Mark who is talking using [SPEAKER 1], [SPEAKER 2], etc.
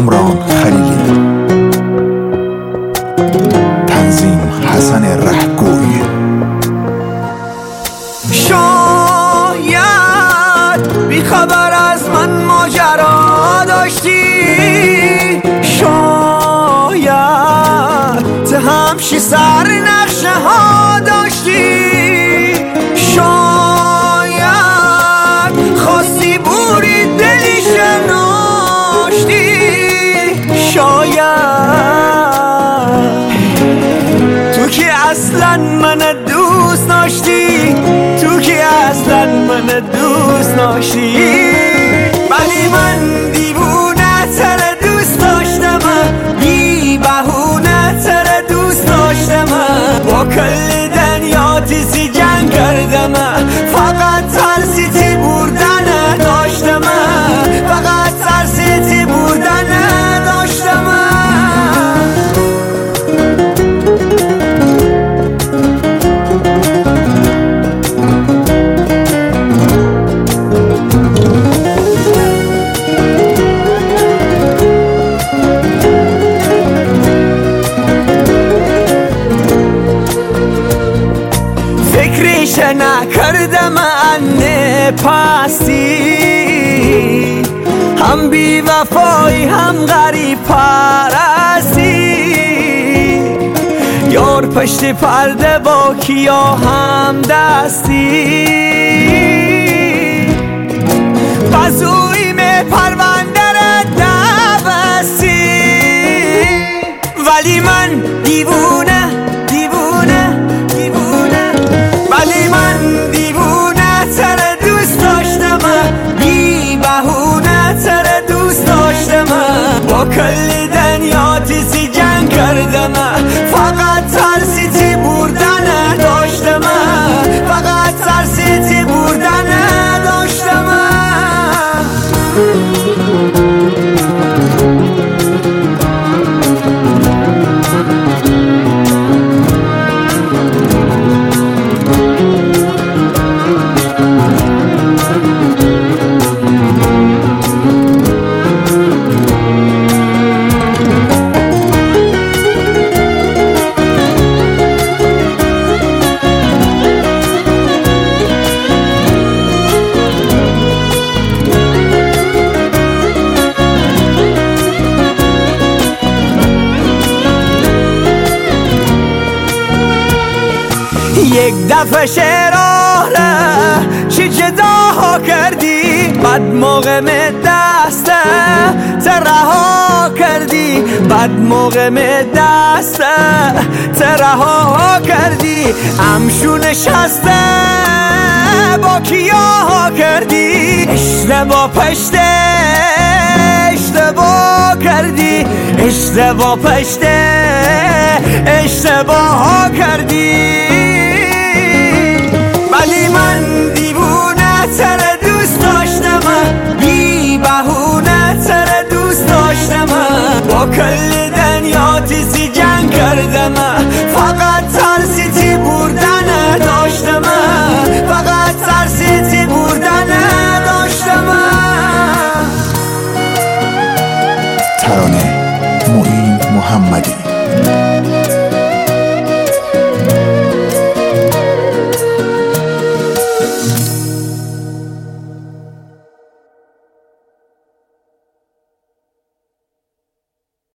[SPEAKER 1] کامران خلیلی، تنظیم حسن رهگوی.
[SPEAKER 2] شاید بی خبر از من ماجرا داشتی، شاید ته همشی سر نقشه ها داشتی، شاید خواستی بوری دلی شناشتی، شاید تو که اصلا من دوست داشتی، تو که اصلا من دوست داشتی، ولی من دیوونه تر دوست داشتم، بی بهونه تر دوست داشتم، با کل دنیا تیزی جنگ کردم، فقط ترسی تی بردن داشتم، فقط ترسی تی بردن داشتم. فکرش نکردم انه پستی، هم بی وفایی هم غریب پرستی، یار پشت پرده با کیا هم دستی، بزویم پرونده را دبستی، ولی من دیوونه دیوونه دیوونه، ولی من دیوونه تر دوست داشتم، بی بهونه تر دوست داشتم، با کل دنیا تیزی جنگ کردم، فقط ترسی تی بردن داشتم، فقط ترسی تی بردن داشتم. یک دفعه شراره چی جداها کردی، بد موقع می دسته ترها کردی، بد موقع می دسته ترها کردی، امشو نشسته با کیاها کردی، اشتباه پشته اشتباه کردی، اشتباه پشته اشتباه کردی، ولی من دیوونه تر دوست داشتم، بی بهونه تر دوست داشتم، با کل